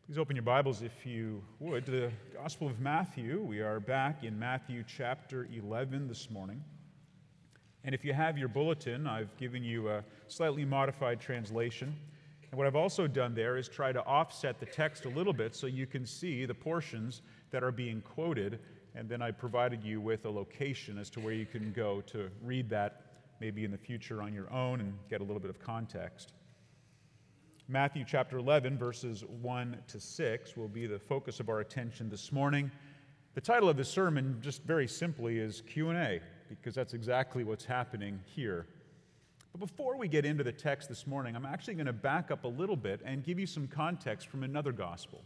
Please open your Bibles, if you would, to the Gospel of Matthew. We are back in Matthew chapter 11 this morning. And if you have your bulletin, I've given you a slightly modified translation. And what I've also done there is try to offset the text a little bit so you can see the portions that are being quoted. And then I provided you with a location as to where you can go to read that maybe in the future on your own and get a little bit of context. Matthew chapter 11, verses 1 to 6 will be the focus of our attention this morning. The title of the sermon, just very simply, is Q&A, because that's exactly what's happening here. But before we get into the text this morning, I'm actually going to back up a little bit and give you some context from another gospel.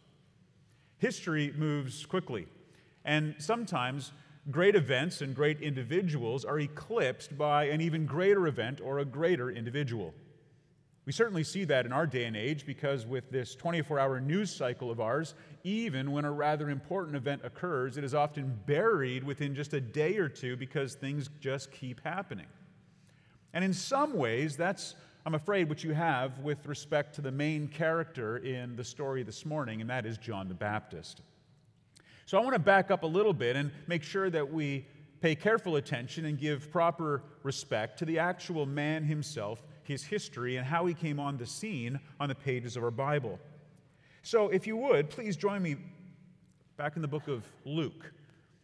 History moves quickly, and sometimes great events and great individuals are eclipsed by an even greater event or a greater individual. We certainly see that in our day and age because with this 24-hour news cycle of ours, even when a rather important event occurs, it is often buried within just a day or two because things just keep happening. And in some ways, that's, I'm afraid, what you have with respect to the main character in the story this morning, and that is John the Baptist. So I want to back up a little bit and make sure that we pay careful attention and give proper respect to the actual man himself, his history, and how he came on the scene on the pages of our Bible. So if you would, please join me back in the book of Luke.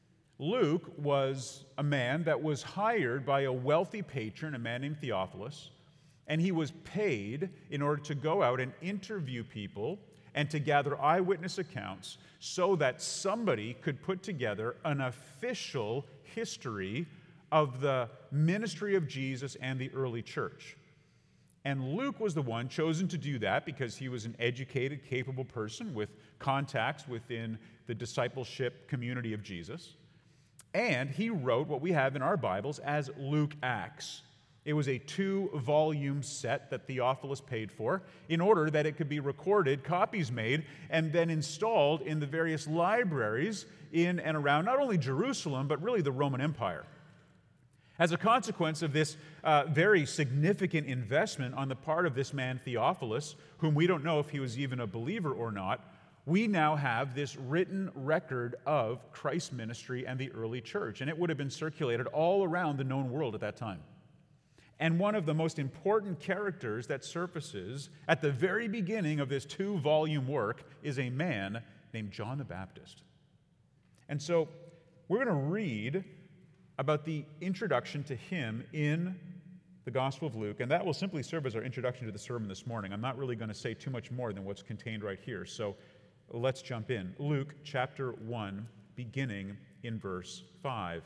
Luke was a man that was hired by a wealthy patron, a man named Theophilus, and he was paid in order to go out and interview people and to gather eyewitness accounts so that somebody could put together an official history of the ministry of Jesus and the early church. And Luke was the one chosen to do that because he was an educated, capable person with contacts within the discipleship community of Jesus. And he wrote what we have in our Bibles as Luke Acts. It was a 2-volume set that Theophilus paid for in order that it could be recorded, copies made, and then installed in the various libraries in and around not only Jerusalem, but really the Roman Empire. As a consequence of this very significant investment on the part of this man Theophilus, whom we don't know if he was even a believer or not, we now have this written record of Christ's ministry and the early church, and it would have been circulated all around the known world at that time. And one of the most important characters that surfaces at the very beginning of this 2-volume work is a man named John the Baptist. And so we're going to read about the introduction to him in the Gospel of Luke, and that will simply serve as our introduction to the sermon this morning. I'm not really going to say too much more than what's contained right here, so let's jump in. Luke chapter 1, beginning in verse 5.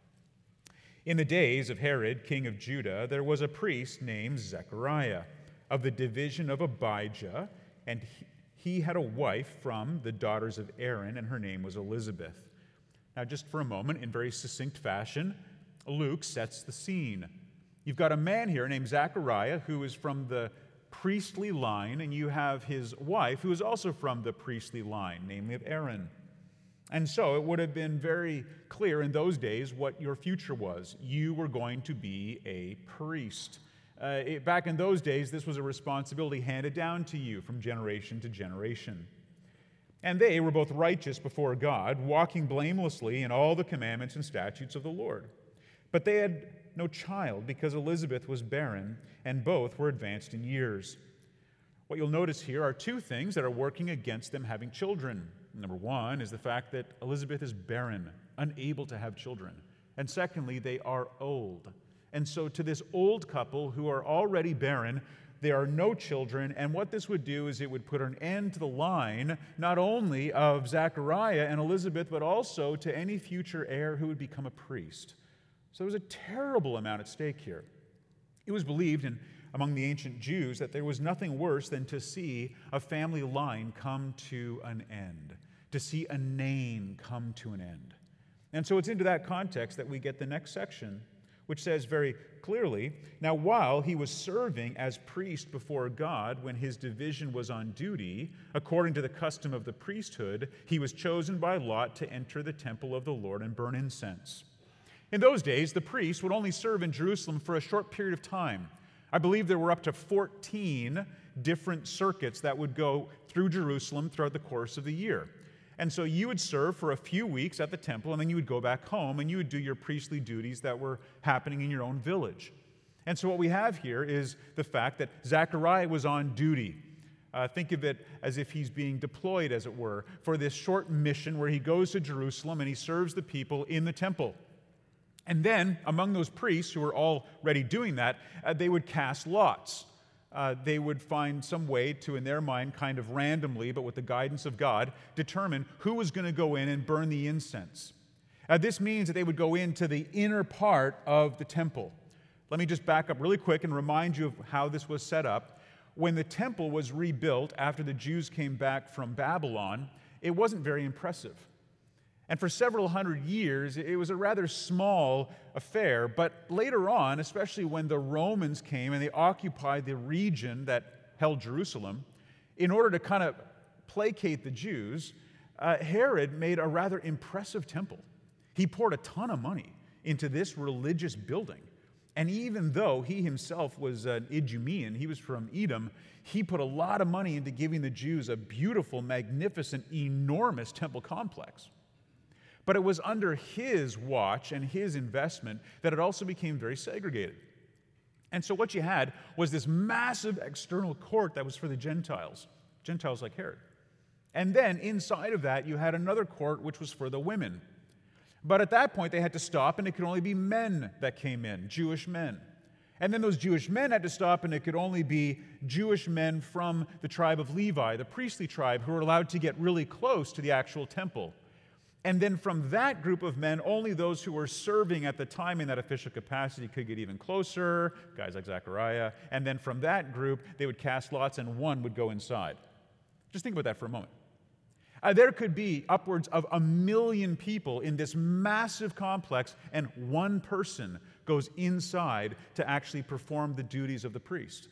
In the days of Herod, king of Judah, there was a priest named Zechariah of the division of Abijah, and he had a wife from the daughters of Aaron, and her name was Elizabeth. Now, just for a moment, in very succinct fashion, Luke sets the scene. You've got a man here named Zechariah who is from the priestly line, and you have his wife who is also from the priestly line, namely of Aaron. And so it would have been very clear in those days what your future was. You were going to be a priest. Back in those days, this was a responsibility handed down to you from generation to generation. And they were both righteous before God, walking blamelessly in all the commandments and statutes of the Lord. But they had no child because Elizabeth was barren, and both were advanced in years. What you'll notice here are two things that are working against them having children. Number one is the fact that Elizabeth is barren, unable to have children. And secondly, they are old. And so to this old couple who are already barren, there are no children, and what this would do is it would put an end to the line, not only of Zechariah and Elizabeth, but also to any future heir who would become a priest. So there was a terrible amount at stake here. It was believed among the ancient Jews that there was nothing worse than to see a family line come to an end, to see a name come to an end. And so it's into that context that we get the next section, which says very clearly, now while he was serving as priest before God when his division was on duty, according to the custom of the priesthood, he was chosen by lot to enter the temple of the Lord and burn incense. In those days, the priest would only serve in Jerusalem for a short period of time. I believe there were up to 14 different circuits that would go through Jerusalem throughout the course of the year. And so you would serve for a few weeks at the temple, and then you would go back home, and you would do your priestly duties that were happening in your own village. And so what we have here is the fact that Zechariah was on duty. Think of it as if he's being deployed, as it were, for this short mission where he goes to Jerusalem and he serves the people in the temple. And then, among those priests who were already doing that, they would cast lots. They would find some way to, in their mind, kind of randomly, but with the guidance of God, determine who was going to go in and burn the incense. This means that they would go into the inner part of the temple. Let me just back up really quick and remind you of how this was set up. When the temple was rebuilt after the Jews came back from Babylon, it wasn't very impressive. And for several hundred years, it was a rather small affair. But later on, especially when the Romans came and they occupied the region that held Jerusalem, in order to kind of placate the Jews, Herod made a rather impressive temple. He poured a ton of money into this religious building. And even though he himself was an Idumean, he was from Edom, he put a lot of money into giving the Jews a beautiful, magnificent, enormous temple complex. But it was under his watch and his investment that it also became very segregated. And so what you had was this massive external court that was for the Gentiles like Herod. And then inside of that, you had another court which was for the women. But at that point, they had to stop, and it could only be men that came in, Jewish men. And then those Jewish men had to stop, and it could only be Jewish men from the tribe of Levi, the priestly tribe, who were allowed to get really close to the actual temple. And then from that group of men, only those who were serving at the time in that official capacity could get even closer, guys like Zechariah. And then from that group, they would cast lots, and one would go inside. Just think about that for a moment. There could be upwards of 1 million people in this massive complex, and one person goes inside to actually perform the duties of the priest.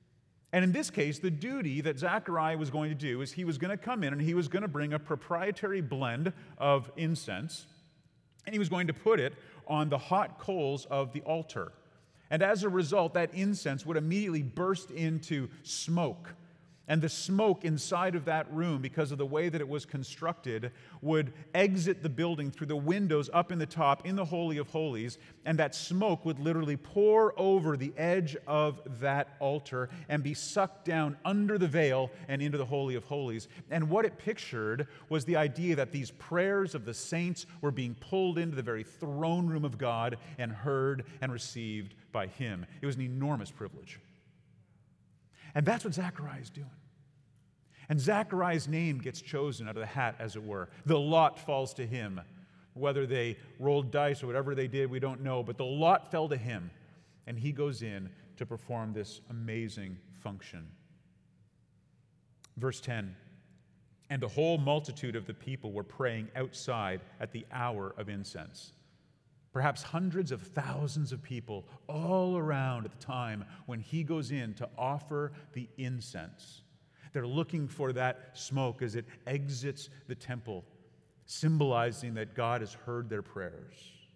And in this case, the duty that Zechariah was going to do is he was going to come in and he was going to bring a proprietary blend of incense, and he was going to put it on the hot coals of the altar. And as a result, that incense would immediately burst into smoke. And the smoke inside of that room, because of the way that it was constructed, would exit the building through the windows up in the top in the Holy of Holies, and that smoke would literally pour over the edge of that altar and be sucked down under the veil and into the Holy of Holies. And what it pictured was the idea that these prayers of the saints were being pulled into the very throne room of God and heard and received by Him. It was an enormous privilege. And that's what Zechariah is doing. And Zechariah's name gets chosen out of the hat, as it were. The lot falls to him. Whether they rolled dice or whatever they did, we don't know. But the lot fell to him. And he goes in to perform this amazing function. Verse 10. And the whole multitude of the people were praying outside at the hour of incense. Perhaps hundreds of thousands of people all around at the time when he goes in to offer the incense. They're looking for that smoke as it exits the temple, symbolizing that God has heard their prayers.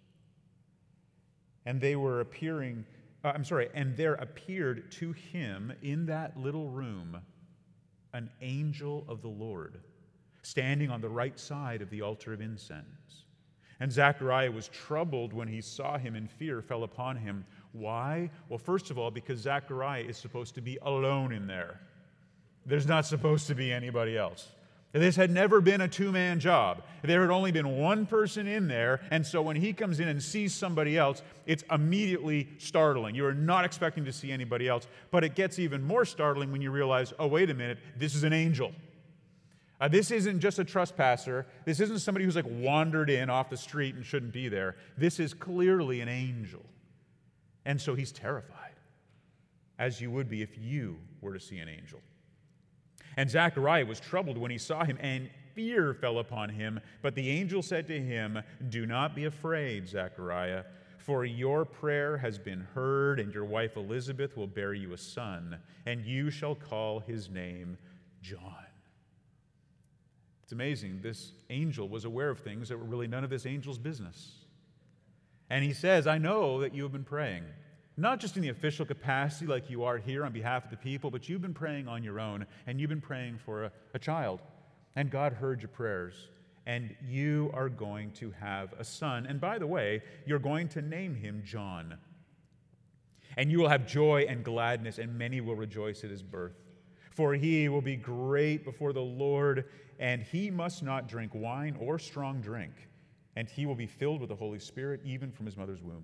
And there appeared to him in that little room an angel of the Lord, standing on the right side of the altar of incense. And Zechariah was troubled when he saw him, and fear fell upon him. Why? Well, first of all, because Zechariah is supposed to be alone in there. There's not supposed to be anybody else. This had never been a two-man job. There had only been one person in there, and so when he comes in and sees somebody else, it's immediately startling. You are not expecting to see anybody else, but it gets even more startling when you realize, oh, wait a minute, this is an angel. This isn't just a trespasser. This isn't somebody who's like wandered in off the street and shouldn't be there. This is clearly an angel. And so he's terrified, as you would be if you were to see an angel. And Zechariah was troubled when he saw him, and fear fell upon him. But the angel said to him, "Do not be afraid, Zechariah, for your prayer has been heard, and your wife Elizabeth will bear you a son, and you shall call his name John." It's amazing. This angel was aware of things that were really none of this angel's business. And he says, "I know that you have been praying." not just in the official capacity like you are here on behalf of the people, but you've been praying on your own, and you've been praying for a child. And God heard your prayers, and you are going to have a son. And by the way, you're going to name him John. And you will have joy and gladness, and many will rejoice at his birth. For he will be great before the Lord, and he must not drink wine or strong drink, and he will be filled with the Holy Spirit even from his mother's womb.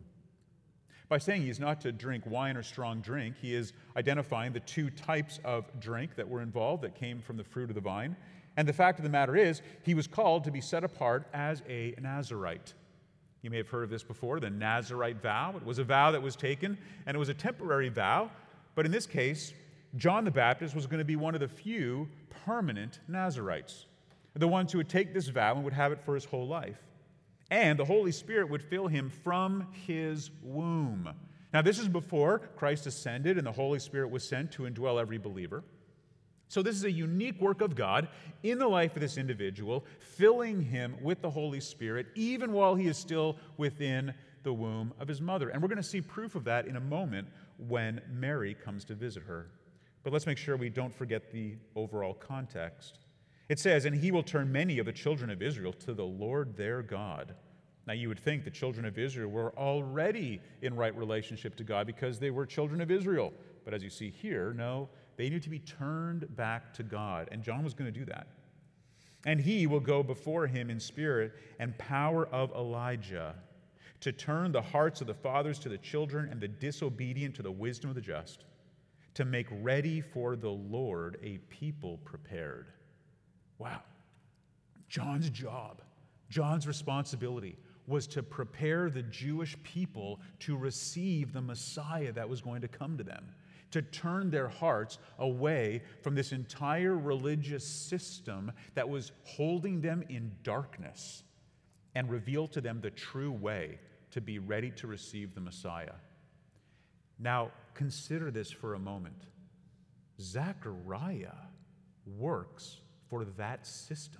By saying he's not to drink wine or strong drink, he is identifying the two types of drink that were involved that came from the fruit of the vine. And the fact of the matter is, he was called to be set apart as a Nazirite. You may have heard of this before, the Nazirite vow. It was a vow that was taken, and it was a temporary vow. But in this case, John the Baptist was going to be one of the few permanent Nazirites, the ones who would take this vow and would have it for his whole life. And the Holy Spirit would fill him from his womb. Now, this is before Christ ascended and the Holy Spirit was sent to indwell every believer. So this is a unique work of God in the life of this individual, filling him with the Holy Spirit, even while he is still within the womb of his mother. And we're going to see proof of that in a moment when Mary comes to visit her. But let's make sure we don't forget the overall context. It says, and he will turn many of the children of Israel to the Lord their God. Now, you would think the children of Israel were already in right relationship to God because they were children of Israel. But as you see here, no, they need to be turned back to God. And John was going to do that. And he will go before him in spirit and power of Elijah to turn the hearts of the fathers to the children and the disobedient to the wisdom of the just, to make ready for the Lord a people prepared. Wow. John's job, John's responsibility was to prepare the Jewish people to receive the Messiah that was going to come to them, to turn their hearts away from this entire religious system that was holding them in darkness and reveal to them the true way to be ready to receive the Messiah. Now, consider this for a moment. Zechariah works for that system.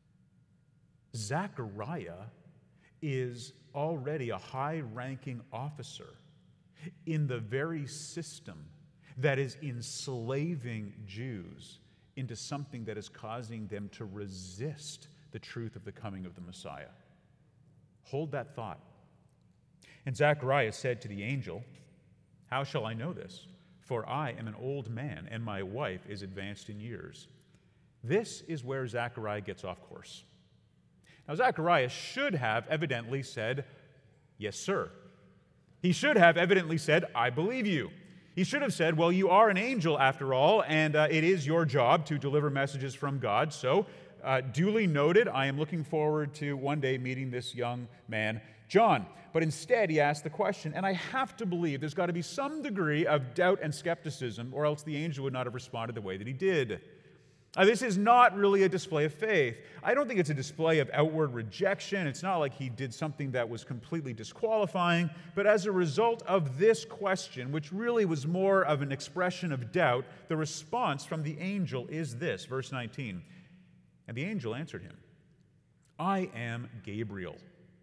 Zechariah is already a high-ranking officer in the very system that is enslaving Jews into something that is causing them to resist the truth of the coming of the Messiah. Hold that thought. And Zechariah said to the angel, "How shall I know this? For I am an old man, and my wife is advanced in years." This is where Zechariah gets off course. Now, Zechariah should have evidently said, "Yes, sir." He should have evidently said, "I believe you." He should have said, "Well, you are an angel after all, and it is your job to deliver messages from God. So, duly noted, I am looking forward to one day meeting this young man, John." But instead, he asked the question, and I have to believe there's got to be some degree of doubt and skepticism, or else the angel would not have responded the way that he did. This is not really a display of faith. I don't think it's a display of outward rejection. It's not like he did something that was completely disqualifying. But as a result of this question, which really was more of an expression of doubt, the response from the angel is this, verse 19. And the angel answered him, "I am Gabriel.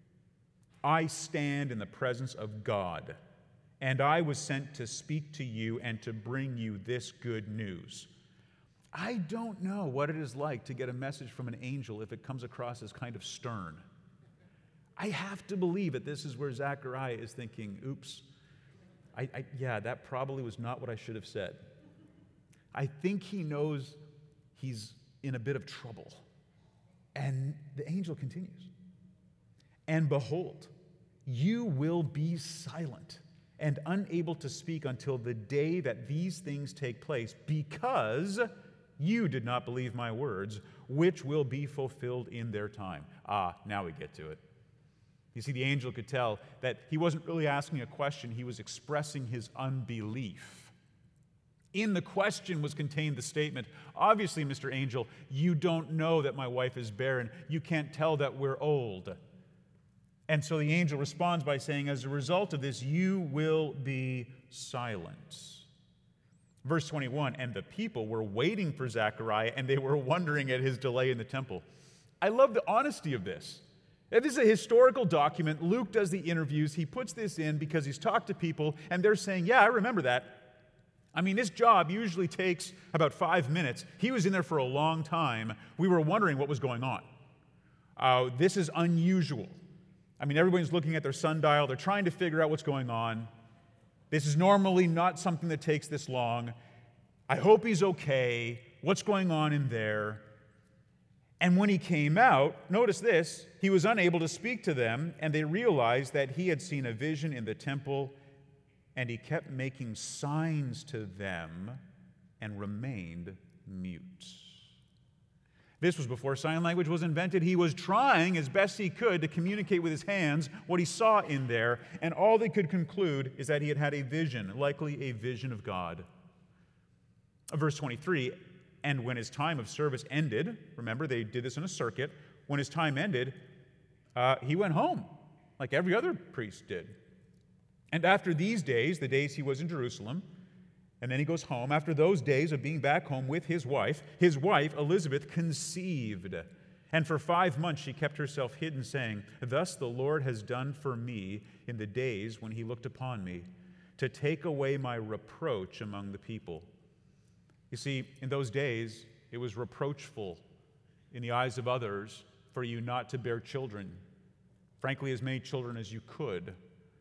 I stand in the presence of God, and I was sent to speak to you and to bring you this good news." I don't know what it is like to get a message from an angel if it comes across as kind of stern. I have to believe that this is where Zechariah is thinking, oops, that probably was not what I should have said. I think he knows he's in a bit of trouble. And the angel continues. "And behold, you will be silent and unable to speak until the day that these things take place, because you did not believe my words, which will be fulfilled in their time." Now we get to it. You see, the angel could tell that he wasn't really asking a question, he was expressing his unbelief. In the question was contained the statement, "Obviously, Mr. Angel, you don't know that my wife is barren. You can't tell that we're old." And so the angel responds by saying, as a result of this, you will be silent. Verse 21, and the people were waiting for Zechariah, and they were wondering at his delay in the temple. I love the honesty of this. This is a historical document. Luke does the interviews. He puts this in because he's talked to people, and they're saying, yeah, I remember that. I mean, this job usually takes about 5 minutes. He was in there for a long time. We were wondering what was going on. This is unusual. I mean, everybody's looking at their sundial. They're trying to figure out what's going on. This is normally not something that takes this long. I hope he's okay. What's going on in there? And when he came out, notice this, he was unable to speak to them, and they realized that he had seen a vision in the temple, and he kept making signs to them and remained mute. This was before sign language was invented. He was trying as best he could to communicate with his hands what he saw in there, and all they could conclude is that he had had a vision, likely a vision of God. Verse 23, and when his time of service ended, remember they did this in a circuit, when his time ended, he went home, like every other priest did. And after these days, the days he was in Jerusalem, and then he goes home, after those days of being back home with his wife Elizabeth conceived. And for 5 months she kept herself hidden, saying, thus the Lord has done for me in the days when he looked upon me, to take away my reproach among the people. You see, in those days, it was reproachful in the eyes of others for you not to bear children, frankly, as many children as you could.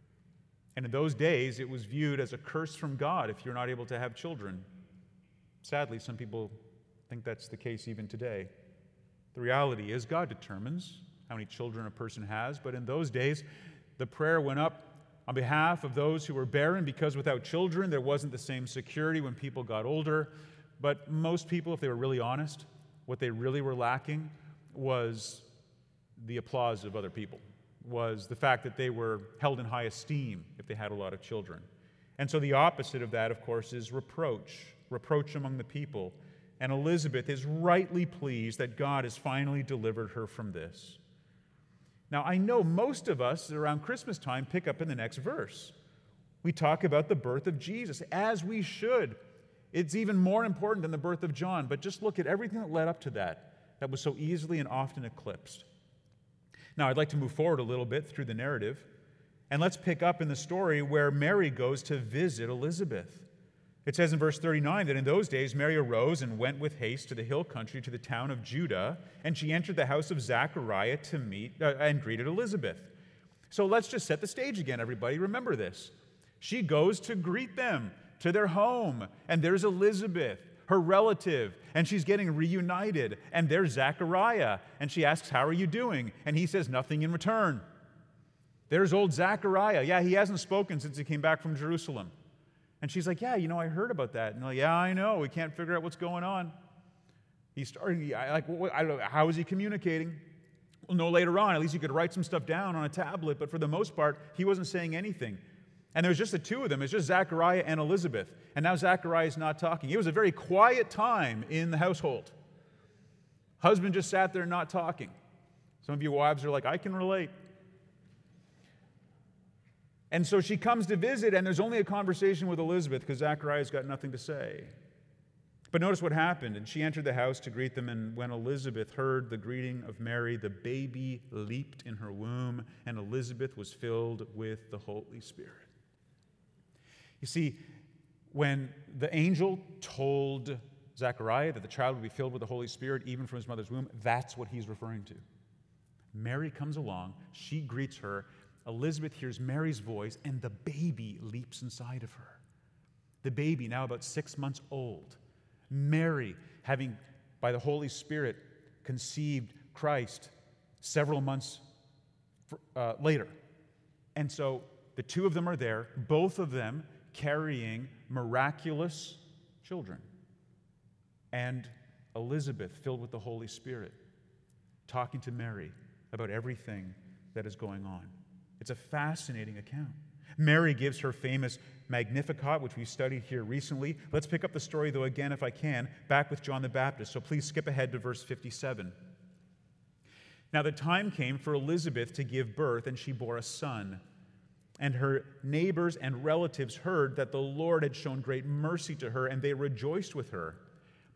And in those days, it was viewed as a curse from God if you're not able to have children. Sadly, some people think that's the case even today. The reality is God determines how many children a person has, but in those days, the prayer went up on behalf of those who were barren, because without children, there wasn't the same security when people got older. But most people, if they were really honest, what they really were lacking was the applause of other people, was the fact that they were held in high esteem if they had a lot of children. And so the opposite of that, of course, is reproach among the people. And Elizabeth is rightly pleased that God has finally delivered her from this. Now, I know most of us around Christmas time pick up in the next verse. We talk about the birth of Jesus, as we should. It's even more important than the birth of John, but just look at everything that led up to that was so easily and often eclipsed. Now, I'd like to move forward a little bit through the narrative, and let's pick up in the story where Mary goes to visit Elizabeth. It says in verse 39 that in those days Mary arose and went with haste to the hill country, to the town of Judah, and she entered the house of Zechariah to meet and greeted Elizabeth. So let's just set the stage again, everybody. Remember this. She goes to greet them to their home, and there's Elizabeth, her relative, and she's getting reunited, and there's Zechariah, and she asks, how are you doing? And he says nothing in return. There's old Zechariah. Yeah, he hasn't spoken since he came back from Jerusalem. And she's like, yeah, I heard about that. And like, yeah, I know. We can't figure out what's going on. How is he communicating? We'll know later on. At least you could write some stuff down on a tablet. But for the most part, he wasn't saying anything. And there's just the two of them. It's just Zechariah and Elizabeth. And now Zechariah is not talking. It was a very quiet time in the household. Husband just sat there not talking. Some of you wives are like, I can relate. And so she comes to visit, and there's only a conversation with Elizabeth because Zechariah's got nothing to say. But notice what happened. And she entered the house to greet them, and when Elizabeth heard the greeting of Mary, the baby leaped in her womb, and Elizabeth was filled with the Holy Spirit. You see, when the angel told Zechariah that the child would be filled with the Holy Spirit, even from his mother's womb, that's what he's referring to. Mary comes along, she greets her, Elizabeth hears Mary's voice, and the baby leaps inside of her. The baby, now about 6 months old. Mary, having, by the Holy Spirit, conceived Christ several months later. And so the two of them are there, both of them carrying miraculous children. And Elizabeth, filled with the Holy Spirit, talking to Mary about everything that is going on. It's a fascinating account. Mary gives her famous Magnificat, which we studied here recently. Let's pick up the story, though, again, if I can, back with John the Baptist. So please skip ahead to verse 57. Now the time came for Elizabeth to give birth, and she bore a son. And her neighbors and relatives heard that the Lord had shown great mercy to her, and they rejoiced with her.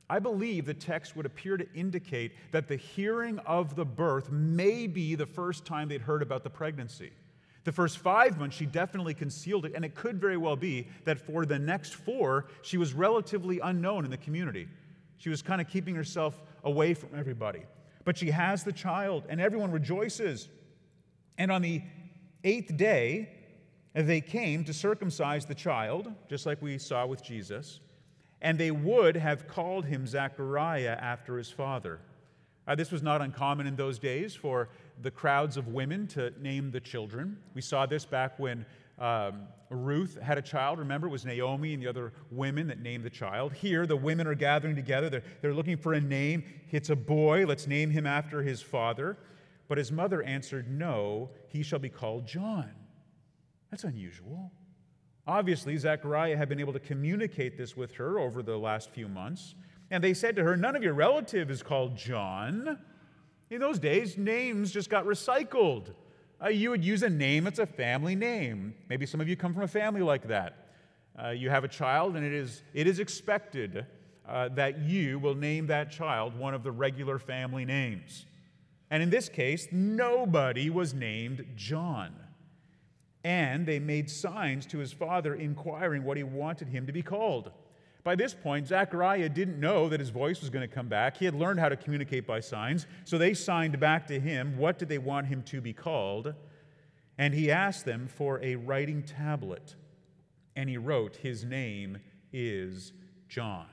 I believe the text would appear to indicate that the hearing of the birth may be the first time they'd heard about the pregnancy. The first 5 months, she definitely concealed it, and it could very well be that for the next 4, she was relatively unknown in the community. She was kind of keeping herself away from everybody. But she has the child, and everyone rejoices. And on the 8th day, they came to circumcise the child, just like we saw with Jesus, and they would have called him Zechariah after his father. This was not uncommon in those days for the crowds of women to name the children. We saw this back when Ruth had a child. Remember, it was Naomi and the other women that named the child. Here, the women are gathering together. They're looking for a name. It's a boy. Let's name him after his father. But his mother answered, "No, he shall be called John." That's unusual. Obviously, Zechariah had been able to communicate this with her over the last few months. And they said to her, "None of your relative is called John." In those days, names just got recycled. You would use a name that's a family name. Maybe some of you come from a family like that. You have a child, and it is expected that you will name that child one of the regular family names. And in this case, nobody was named John. And they made signs to his father inquiring what he wanted him to be called. By this point, Zechariah didn't know that his voice was going to come back. He had learned how to communicate by signs, so they signed back to him what did they want him to be called. And he asked them for a writing tablet. And he wrote, "His name is John."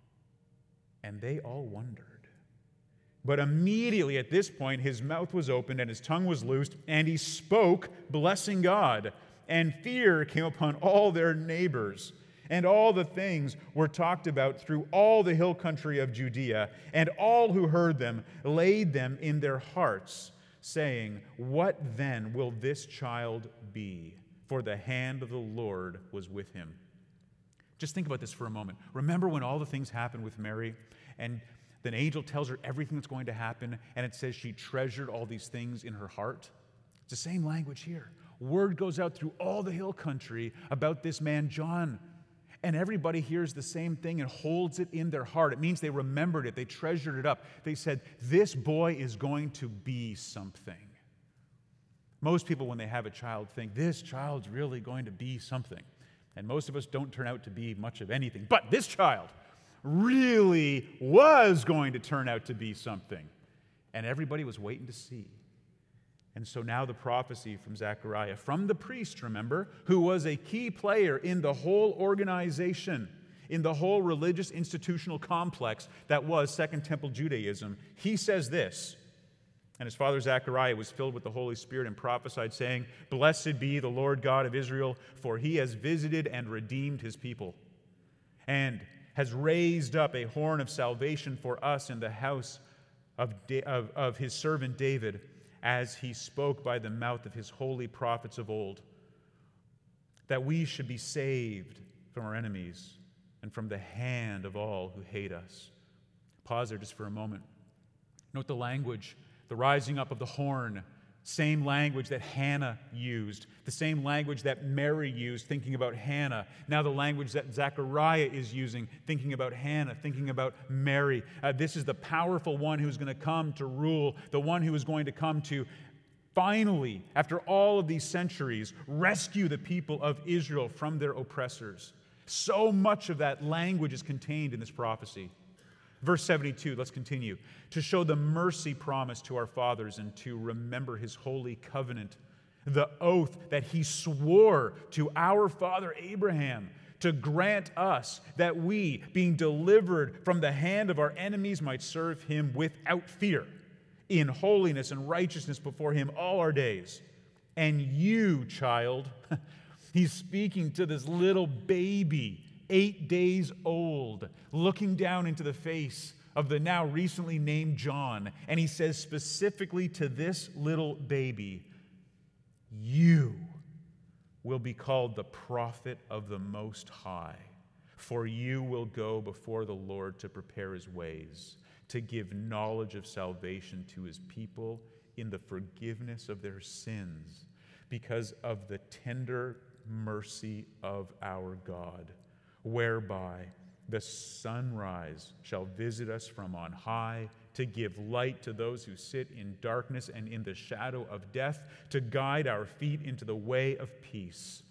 And they all wondered. But immediately at this point, his mouth was opened and his tongue was loosed, and he spoke, blessing God. And fear came upon all their neighbors. And all the things were talked about through all the hill country of Judea. And all who heard them laid them in their hearts, saying, "What then will this child be? For the hand of the Lord was with him." Just think about this for a moment. Remember when all the things happened with Mary, and the angel tells her everything that's going to happen, and it says she treasured all these things in her heart? It's the same language here. Word goes out through all the hill country about this man, John. And everybody hears the same thing and holds it in their heart. It means they remembered it. They treasured it up. They said, "This boy is going to be something." Most people, when they have a child, think, "This child's really going to be something." And most of us don't turn out to be much of anything. But this child really was going to turn out to be something. And everybody was waiting to see. And so now the prophecy from Zechariah, from the priest, remember, who was a key player in the whole organization, in the whole religious institutional complex that was Second Temple Judaism. He says this, and his father Zechariah was filled with the Holy Spirit and prophesied, saying, "Blessed be the Lord God of Israel, for he has visited and redeemed his people, and has raised up a horn of salvation for us in the house of his servant David, as he spoke by the mouth of his holy prophets of old, that we should be saved from our enemies and from the hand of all who hate us." Pause there just for a moment. Note the language, the rising up of the horn, same language that Hannah used, the same language that Mary used thinking about Hannah. Now the language that Zechariah is using thinking about Hannah, thinking about Mary. This is the powerful one who's going to come to rule, the one who is going to come to finally, after all of these centuries, rescue the people of Israel from their oppressors. So much of that language is contained in this prophecy. Verse 72, let's continue. "To show the mercy promised to our fathers and to remember his holy covenant, the oath that he swore to our father Abraham, to grant us that we, being delivered from the hand of our enemies, might serve him without fear, in holiness and righteousness before him all our days. And you, child," he's speaking to this little baby, 8 days old, looking down into the face of the now recently named John. And he says specifically to this little baby, "You will be called the prophet of the Most High, for you will go before the Lord to prepare his ways, to give knowledge of salvation to his people in the forgiveness of their sins, because of the tender mercy of our God, whereby The sunrise shall visit us from on high, to give light to those who sit in darkness and in the shadow of death, to guide our feet into the way of peace.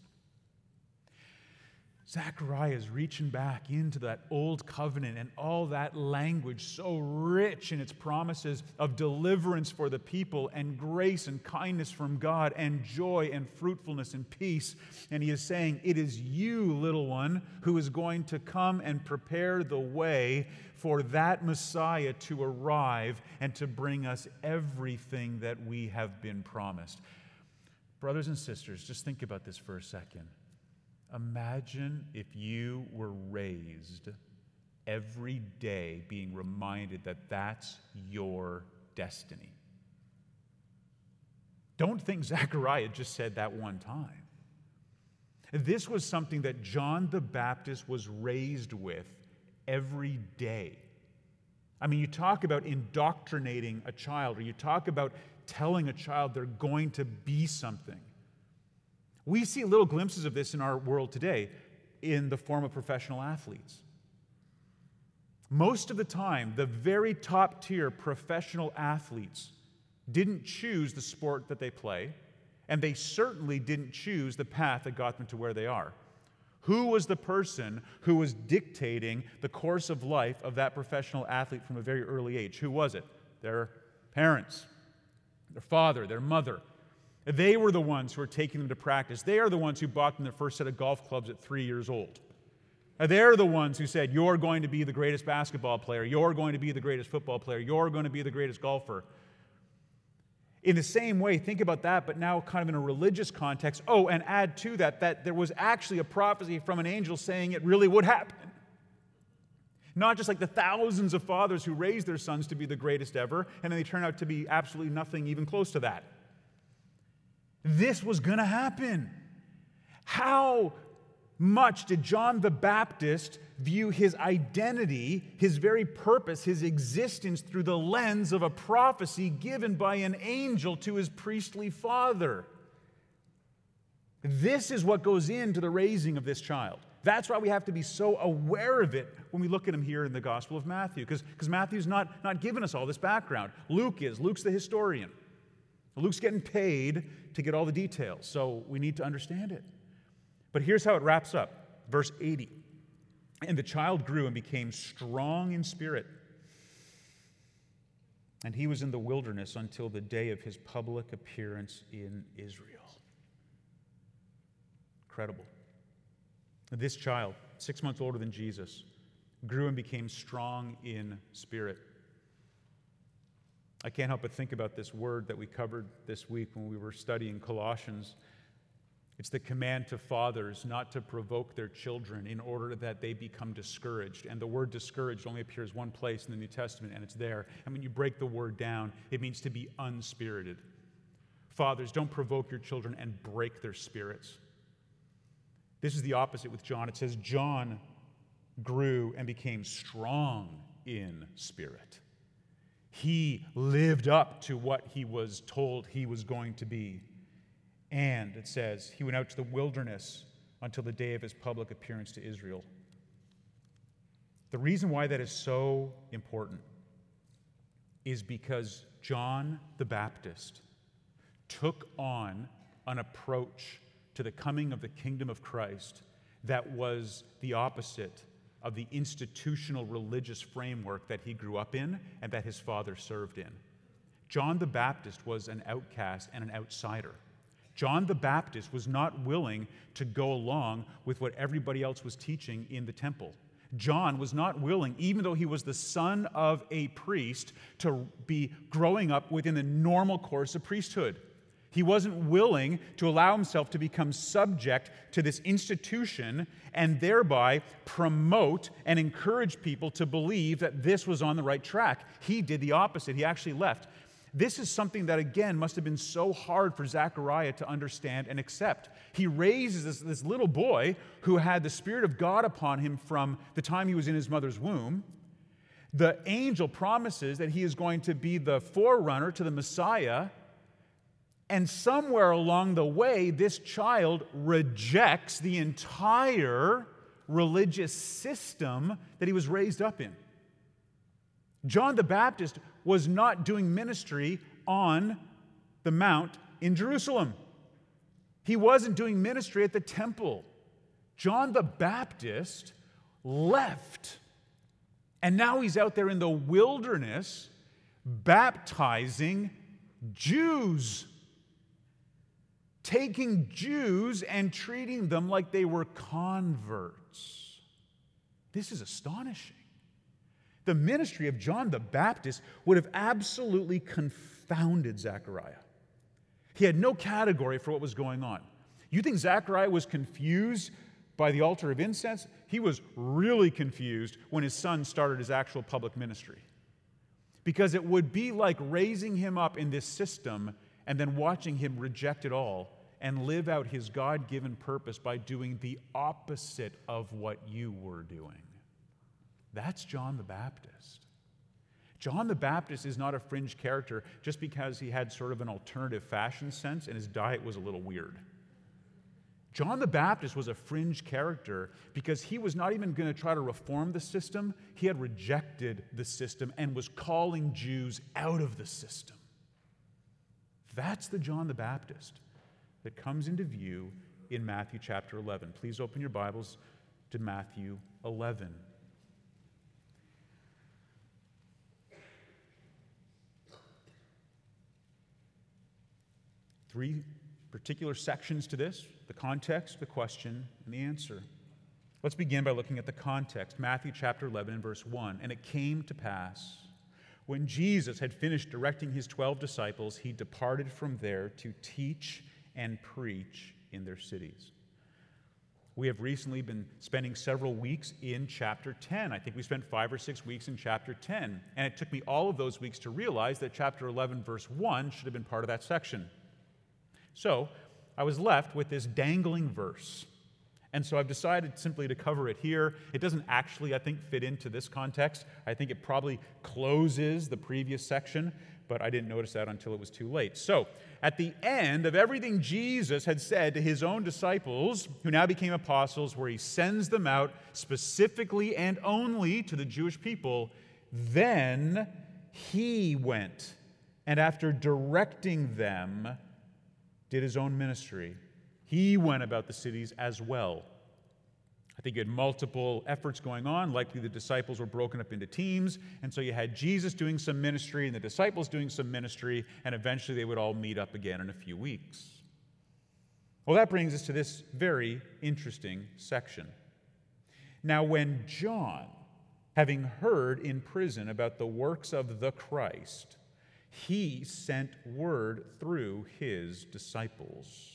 Zechariah is reaching back into that old covenant and all that language so rich in its promises of deliverance for the people and grace and kindness from God and joy and fruitfulness and peace. And he is saying, it is you, little one, who is going to come and prepare the way for that Messiah to arrive and to bring us everything that we have been promised. Brothers and sisters, just think about this for a second. Imagine if you were raised every day being reminded that that's your destiny. Don't think Zechariah just said that one time. This was something that John the Baptist was raised with every day. I mean, you talk about indoctrinating a child, or you talk about telling a child they're going to be something. We see little glimpses of this in our world today in the form of professional athletes. Most of the time, the very top tier professional athletes didn't choose the sport that they play, and they certainly didn't choose the path that got them to where they are. Who was the person who was dictating the course of life of that professional athlete from a very early age? Who was it? Their parents, their father, their mother. They were the ones who were taking them to practice. They are the ones who bought them their first set of golf clubs at 3 years old. They're the ones who said, you're going to be the greatest basketball player, you're going to be the greatest football player, you're going to be the greatest golfer. In the same way, think about that, but now kind of in a religious context. Oh, and add to that there was actually a prophecy from an angel saying it really would happen. Not just like the thousands of fathers who raised their sons to be the greatest ever, and then they turn out to be absolutely nothing even close to that. This was going to happen. How much did John the Baptist view his identity, his very purpose, his existence through the lens of a prophecy given by an angel to his priestly father? This is what goes into the raising of this child. That's why we have to be so aware of it when we look at him here in the Gospel of Matthew, because Matthew's not giving us all this background. Luke is. Luke's the historian. Luke's getting paid to get all the details, so we need to understand it. But here's how it wraps up. Verse 80. And the child grew and became strong in spirit, and he was in the wilderness until the day of his public appearance in Israel. Incredible. This child, 6 months older than Jesus, grew and became strong in spirit. I can't help but think about this word that we covered this week when we were studying Colossians. It's the command to fathers not to provoke their children in order that they become discouraged. And the word discouraged only appears one place in the New Testament, and it's there. And when you break the word down, it means to be unspirited. Fathers, don't provoke your children and break their spirits. This is the opposite with John. It says John grew and became strong in spirit. He lived up to what he was told he was going to be. And it says he went out to the wilderness until the day of his public appearance to Israel. The reason why that is so important is because John the Baptist took on an approach to the coming of the kingdom of Christ that was the opposite of the institutional religious framework that he grew up in and that his father served in. John the Baptist was an outcast and an outsider. John the Baptist was not willing to go along with what everybody else was teaching in the temple. John was not willing, even though he was the son of a priest, to be growing up within the normal course of priesthood. He wasn't willing to allow himself to become subject to this institution and thereby promote and encourage people to believe that this was on the right track. He did the opposite. He actually left. This is something that, again, must have been so hard for Zechariah to understand and accept. He raises this little boy who had the Spirit of God upon him from the time he was in his mother's womb. The angel promises that he is going to be the forerunner to the Messiah. And somewhere along the way, this child rejects the entire religious system that he was raised up in. John the Baptist was not doing ministry on the Mount in Jerusalem. He wasn't doing ministry at the temple. John the Baptist left, and now he's out there in the wilderness baptizing Jews, taking Jews and treating them like they were converts. This is astonishing. The ministry of John the Baptist would have absolutely confounded Zechariah. He had no category for what was going on. You think Zechariah was confused by the altar of incense? He was really confused when his son started his actual public ministry. Because it would be like raising him up in this system and then watching him reject it all and live out his God-given purpose by doing the opposite of what you were doing. That's John the Baptist. John the Baptist is not a fringe character just because he had sort of an alternative fashion sense and his diet was a little weird. John the Baptist was a fringe character because he was not even going to try to reform the system. He had rejected the system and was calling Jews out of the system. That's the John the Baptist that comes into view in Matthew chapter 11. Please open your Bibles to Matthew 11. Three particular sections to this: the context, the question, and the answer. Let's begin by looking at the context. Matthew chapter 11 and verse 1. And it came to pass, when Jesus had finished directing his 12 disciples, he departed from there to teach and preach in their cities. We have recently been spending several weeks in chapter 10. I think we spent 5 or 6 weeks in chapter 10. And it took me all of those weeks to realize that chapter 11, verse 1 should have been part of that section. So I was left with this dangling verse. And so I've decided simply to cover it here. It doesn't actually, I think, fit into this context. I think it probably closes the previous section, but I didn't notice that until it was too late. So at the end of everything Jesus had said to his own disciples, who now became apostles, where he sends them out specifically and only to the Jewish people, then he went, and after directing them, did his own ministry. He went about the cities as well. I think you had multiple efforts going on. Likely the disciples were broken up into teams, and so you had Jesus doing some ministry and the disciples doing some ministry, and eventually they would all meet up again in a few weeks. Well, that brings us to this very interesting section. Now, when John, having heard in prison about the works of the Christ, he sent word through his disciples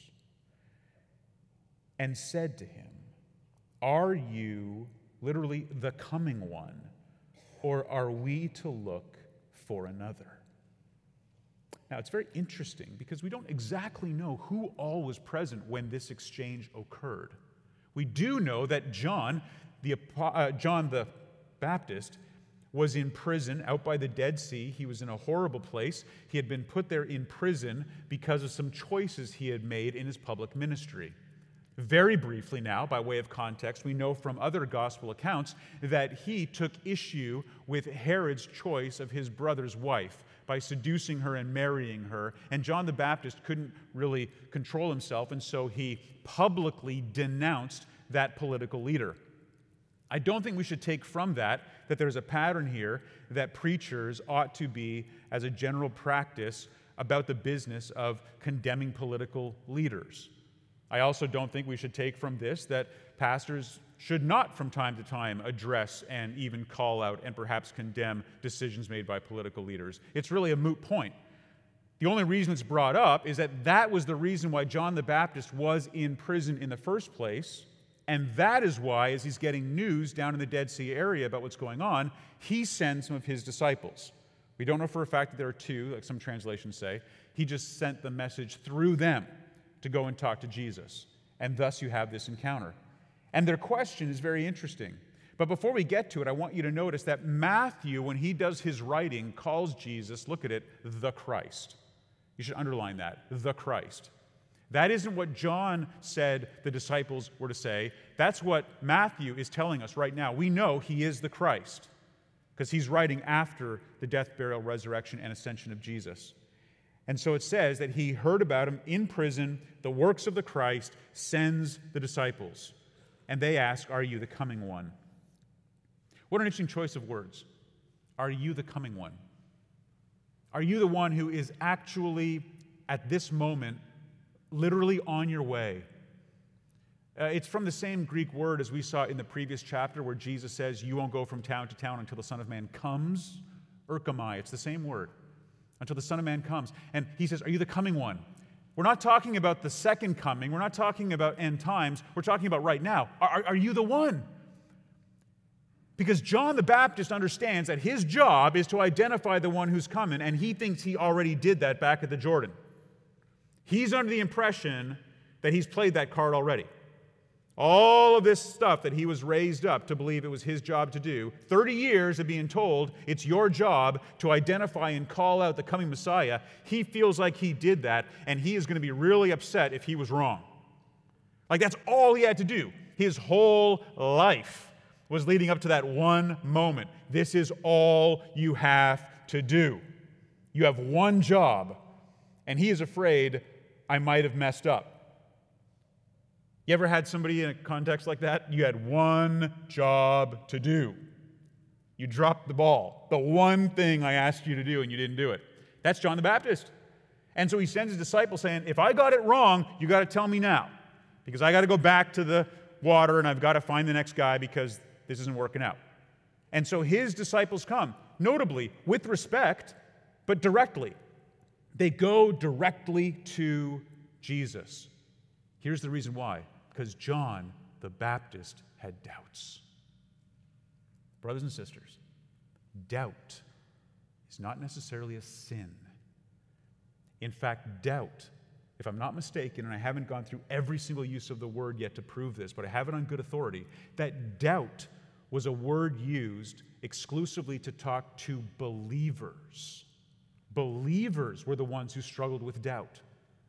and said to him, "Are you," literally, "the coming one, or are we to look for another?" Now, it's very interesting because we don't exactly know who all was present when this exchange occurred. We do know that John the Baptist, was in prison out by the Dead Sea. He was in a horrible place. He had been put there in prison because of some choices he had made in his public ministry. Very briefly now, by way of context, we know from other gospel accounts that he took issue with Herod's choice of his brother's wife by seducing her and marrying her. And John the Baptist couldn't really control himself, and so he publicly denounced that political leader. I don't think we should take from that there's a pattern here that preachers ought to be, as a general practice, about the business of condemning political leaders. I also don't think we should take from this that pastors should not from time to time address and even call out and perhaps condemn decisions made by political leaders. It's really a moot point. The only reason it's brought up is that was the reason why John the Baptist was in prison in the first place. And that is why, as he's getting news down in the Dead Sea area about what's going on, he sends some of his disciples. We don't know for a fact that there are two, like some translations say. He just sent the message through them to go and talk to Jesus. And thus you have this encounter. And their question is very interesting. But before we get to it, I want you to notice that Matthew, when he does his writing, calls Jesus, look at it, the Christ. You should underline that, the Christ. That isn't what John said the disciples were to say. That's what Matthew is telling us right now. We know he is the Christ because he's writing after the death, burial, resurrection, and ascension of Jesus. And so it says that he heard about him in prison, the works of the Christ, sends the disciples. And they ask, "Are you the coming one?" What an interesting choice of words. Are you the coming one? Are you the one who is actually, at this moment, literally on your way? It's from the same Greek word as we saw in the previous chapter where Jesus says, "You won't go from town to town until the Son of Man comes." Erchomai, it's the same word. Until the Son of Man comes. And he says, "Are you the coming one?" We're not talking about the second coming. We're not talking about end times. We're talking about right now. Are you the one? Because John the Baptist understands that his job is to identify the one who's coming, and he thinks he already did that back at the Jordan. He's under the impression that he's played that card already. All of this stuff that he was raised up to believe it was his job to do, 30 years of being told it's your job to identify and call out the coming Messiah, he feels like he did that, and he is going to be really upset if he was wrong. Like that's all he had to do. His whole life was leading up to that one moment. This is all you have to do. You have one job, and he is afraid I might have messed up. You ever had somebody in a context like that? You had one job to do. You dropped the ball. The one thing I asked you to do, and you didn't do it. That's John the Baptist. And so he sends his disciples saying, if I got it wrong, you got to tell me now. Because I got to go back to the water, and I've got to find the next guy because this isn't working out. And so his disciples come, notably, with respect, but directly. They go directly to Jesus. Here's the reason why. Because John the Baptist had doubts. Brothers and sisters, doubt is not necessarily a sin. In fact, doubt, if I'm not mistaken, and I haven't gone through every single use of the word yet to prove this, but I have it on good authority, that doubt was a word used exclusively to talk to believers. Believers were the ones who struggled with doubt.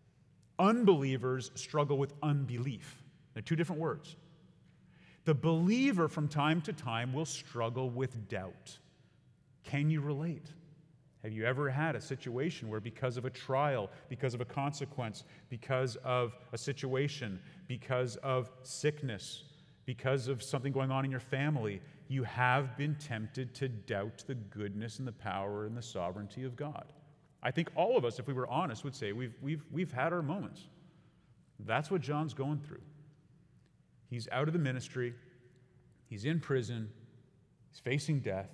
Unbelievers struggle with unbelief. They're two different words. The believer from time to time will struggle with doubt. Can you relate? Have you ever had a situation where because of a trial, because of a consequence, because of a situation, because of sickness, because of something going on in your family, you have been tempted to doubt the goodness and the power and the sovereignty of God? I think all of us, if we were honest, would say we've had our moments. That's what John's going through. He's out of the ministry. He's in prison. He's facing death.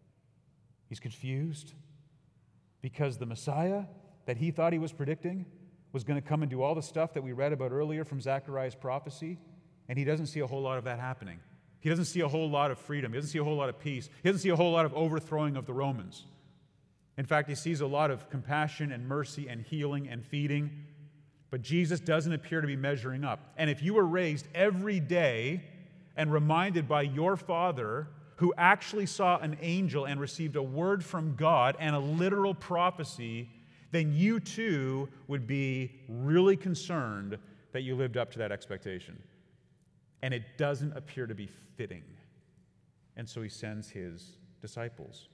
He's confused because the Messiah that he thought he was predicting was going to come and do all the stuff that we read about earlier from Zechariah's prophecy, and he doesn't see a whole lot of that happening. He doesn't see a whole lot of freedom. He doesn't see a whole lot of peace. He doesn't see a whole lot of overthrowing of the Romans. In fact, he sees a lot of compassion and mercy and healing and feeding, but Jesus doesn't appear to be measuring up. And if you were raised every day and reminded by your father, who actually saw an angel and received a word from God and a literal prophecy, then you too would be really concerned that you lived up to that expectation. And it doesn't appear to be fitting. And so he sends his disciples.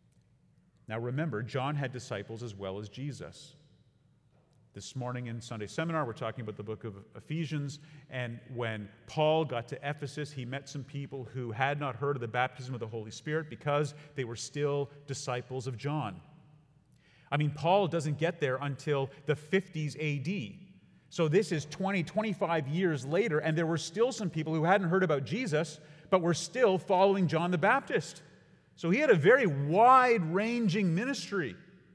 Now remember, John had disciples as well as Jesus. This morning in Sunday seminar, we're talking about the book of Ephesians, and when Paul got to Ephesus, he met some people who had not heard of the baptism of the Holy Spirit because they were still disciples of John. I mean, Paul doesn't get there until the 50s AD. So this is 20, 25 years later, and there were still some people who hadn't heard about Jesus, but were still following John the Baptist. So he had a very wide-ranging ministry.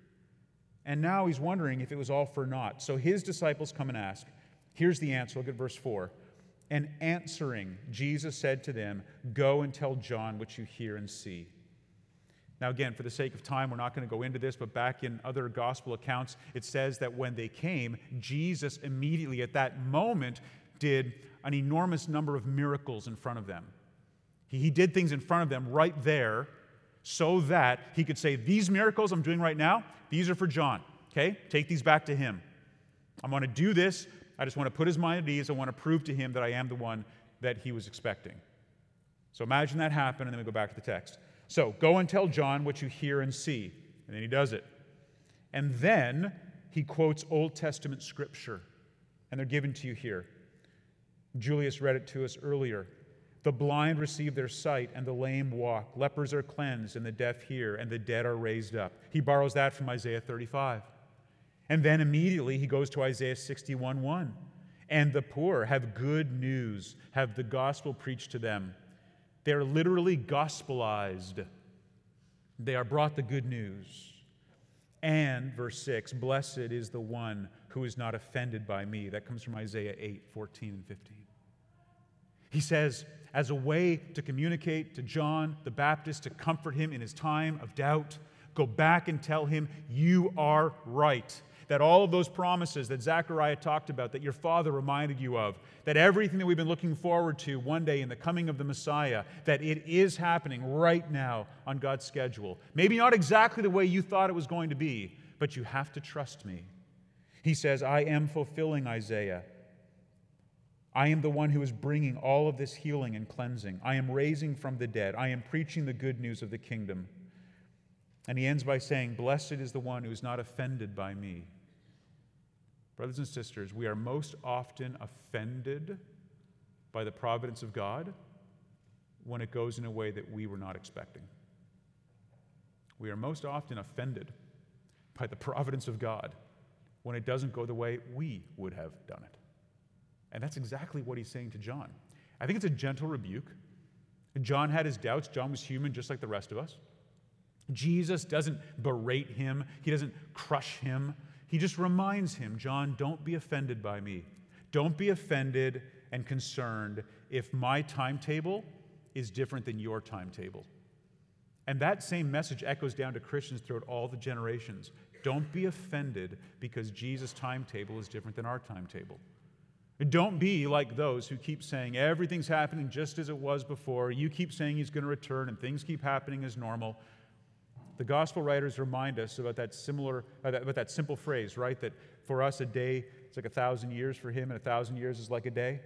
And now he's wondering if it was all for naught. So his disciples come and ask. Here's the answer. Look at verse 4. And answering, Jesus said to them, "Go and tell John what you hear and see." Now again, for the sake of time, we're not going to go into this, but back in other gospel accounts, it says that when they came, Jesus immediately at that moment did an enormous number of miracles in front of them. He did things in front of them right there so that he could say, these miracles I'm doing right now, these are for John, okay? Take these back to him. I'm going to do this I just want to put his mind at ease. I want to prove to him that I am the one that he was expecting. So imagine that happen, and then we go back to the text. So go and tell John what you hear and see. And then he does it. And then he quotes Old Testament scripture. And they're given to you here. Julius read it to us earlier. The blind receive their sight, and the lame walk. Lepers are cleansed, and the deaf hear, and the dead are raised up. He borrows that from Isaiah 35. And then immediately he goes to Isaiah 61:1. And the poor have good news, have the gospel preached to them. They're literally gospelized. They are brought the good news. And, verse 6, blessed is the one who is not offended by me. That comes from Isaiah 8:14 and 15. He says, as a way to communicate to John the Baptist, to comfort him in his time of doubt, go back and tell him, you are right. That all of those promises that Zechariah talked about, that your father reminded you of, that everything that we've been looking forward to one day in the coming of the Messiah, that it is happening right now on God's schedule. Maybe not exactly the way you thought it was going to be, but you have to trust me. He says, I am fulfilling Isaiah. I am the one who is bringing all of this healing and cleansing. I am raising from the dead. I am preaching the good news of the kingdom. And he ends by saying, blessed is the one who is not offended by me. Brothers and sisters, we are most often offended by the providence of God when it goes in a way that we were not expecting. We are most often offended by the providence of God when it doesn't go the way we would have done it. And that's exactly what he's saying to John. I think it's a gentle rebuke. John had his doubts. John was human just like the rest of us. Jesus doesn't berate him. He doesn't crush him. He just reminds him, John, don't be offended by me. Don't be offended and concerned if my timetable is different than your timetable. And that same message echoes down to Christians throughout all the generations. Don't be offended because Jesus' timetable is different than our timetable. Don't be like those who keep saying everything's happening just as it was before. You keep saying he's going to return and things keep happening as normal. The gospel writers remind us about that simple phrase, right? That for us a day is like 1,000 years for him, and 1,000 years is like a day.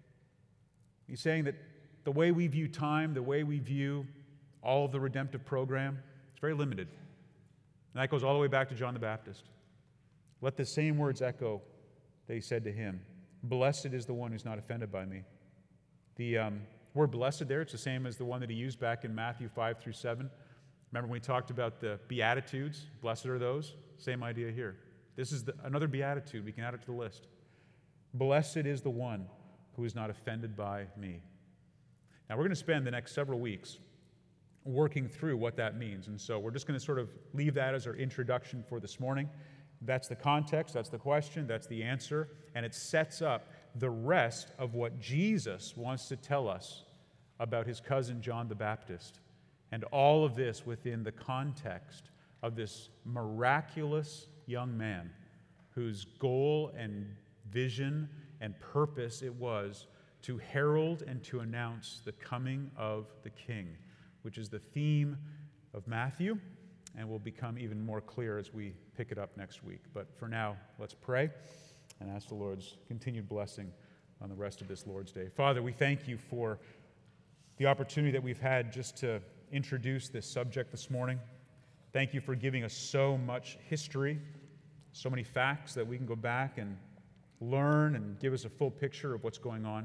He's saying that the way we view time, the way we view all of the redemptive program, it's very limited. And that goes all the way back to John the Baptist. Let the same words echo that he said to him. Blessed is the one who's not offended by me. The word blessed there, it's the same as the one that he used back in Matthew 5-7. Remember when we talked about the Beatitudes? Blessed are those. Same idea here. This is another Beatitude. We can add it to the list. Blessed is the one who is not offended by me. Now, we're going to spend the next several weeks working through what that means. And so we're just going to sort of leave that as our introduction for this morning. That's the context, that's the question, that's the answer, and it sets up the rest of what Jesus wants to tell us about his cousin John the Baptist. And all of this within the context of this miraculous young man whose goal and vision and purpose it was to herald and to announce the coming of the King, which is the theme of Matthew and will become even more clear as we pick it up next week. But for now, let's pray and ask the Lord's continued blessing on the rest of this Lord's Day. Father, we thank you for the opportunity that we've had just to introduce this subject this morning. Thank you for giving us so much history, so many facts that we can go back and learn and give us a full picture of what's going on.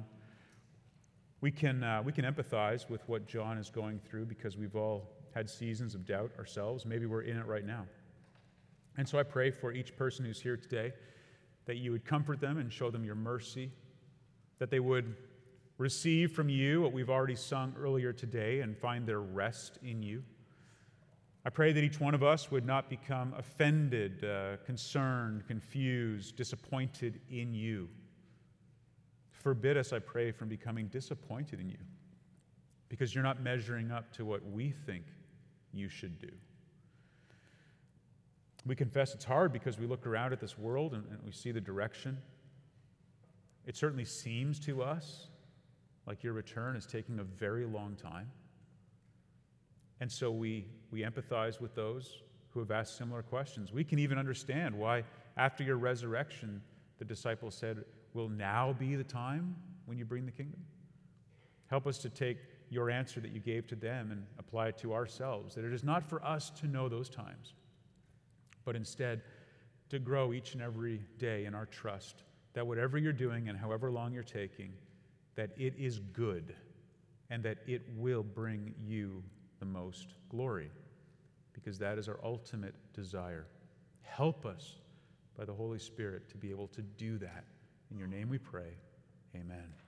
We can empathize with what John is going through because we've all had seasons of doubt ourselves. Maybe we're in it right now. And so I pray for each person who's here today that you would comfort them and show them your mercy, that they would receive from you what we've already sung earlier today and find their rest in you. I pray that each one of us would not become offended, concerned, confused, disappointed in you. Forbid us, I pray, from becoming disappointed in you because you're not measuring up to what we think you should do. We confess it's hard because we look around at this world and we see the direction. It certainly seems to us like your return is taking a very long time. And so we empathize with those who have asked similar questions. We can even understand why, after your resurrection, the disciples said, will now be the time when you bring the kingdom? Help us to take your answer that you gave to them and apply it to ourselves, that it is not for us to know those times, but instead to grow each and every day in our trust that whatever you're doing and however long you're taking, that it is good and that it will bring you the most glory, because that is our ultimate desire. Help us by the Holy Spirit to be able to do that. In your name we pray. Amen.